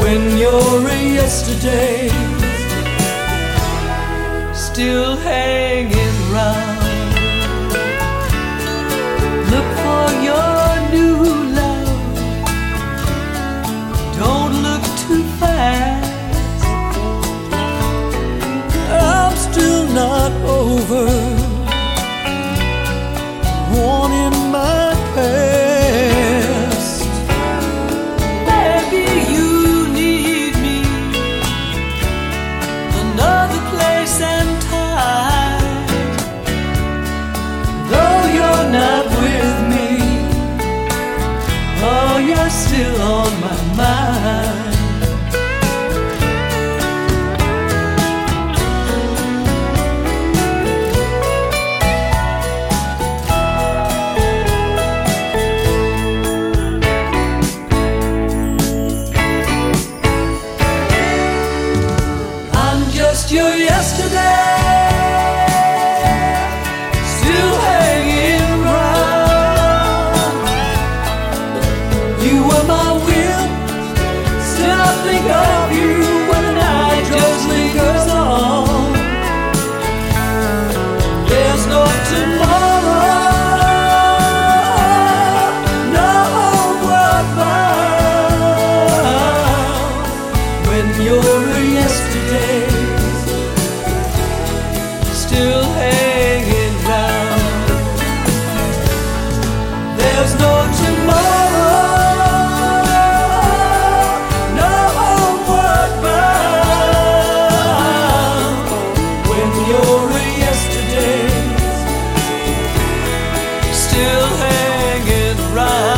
when you're a yesterday, still hanging round. Look for your new love, don't look too fast. I'm still not over wanting my past. Maybe you need me another place and time. Though you're not with me, oh, you're still on my mind. Just your yesterday, still hanging round. You were my will, still I think of you when the night just lingers on. There's no tomorrow, no homeward bound. When you're a yesterday, still hanging round. There's no tomorrow, no homeward bound. When you're a yesterday, still hanging round.